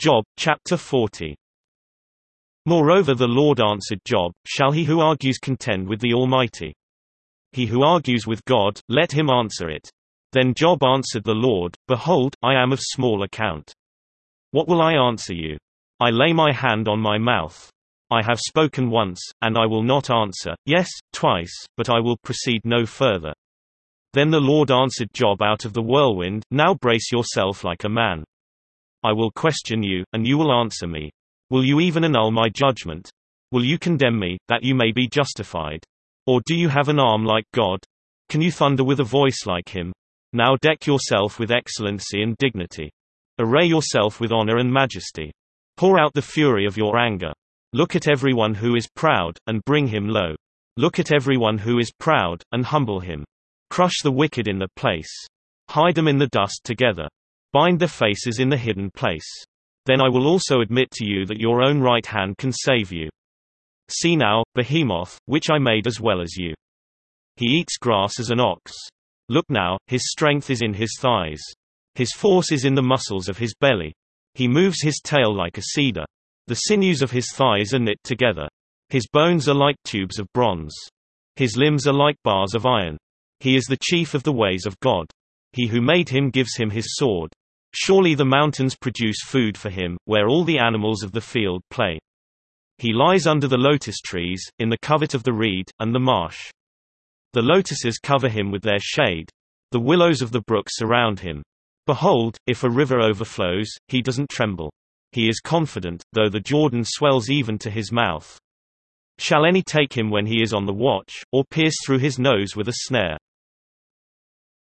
Job, chapter 40. Moreover the Lord answered Job, shall he who argues contend with the Almighty? He who argues with God, let him answer it. Then Job answered the Lord, behold, I am of small account. What will I answer you? I lay my hand on my mouth. I have spoken once, and I will not answer, yes, twice, but I will proceed no further. Then the Lord answered Job out of the whirlwind, now brace yourself like a man. I will question you, and you will answer me. Will you even annul my judgment? Will you condemn me, that you may be justified? Or do you have an arm like God? Can you thunder with a voice like him? Now deck yourself with excellency and dignity. Array yourself with honor and majesty. Pour out the fury of your anger. Look at everyone who is proud, and bring him low. Look at everyone who is proud, and humble him. Crush the wicked in their place. Hide them in the dust together. Bind their faces in the hidden place. Then I will also admit to you that your own right hand can save you. See now, Behemoth, which I made as well as you. He eats grass as an ox. Look now, his strength is in his thighs. His force is in the muscles of his belly. He moves his tail like a cedar. The sinews of his thighs are knit together. His bones are like tubes of bronze. His limbs are like bars of iron. He is the chief of the ways of God. He who made him gives him his sword. Surely the mountains produce food for him, where all the animals of the field play. He lies under the lotus trees, in the covert of the reed, and the marsh. The lotuses cover him with their shade. The willows of the brook surround him. Behold, if a river overflows, he doesn't tremble. He is confident, though the Jordan swells even to his mouth. Shall any take him when he is on the watch, or pierce through his nose with a snare?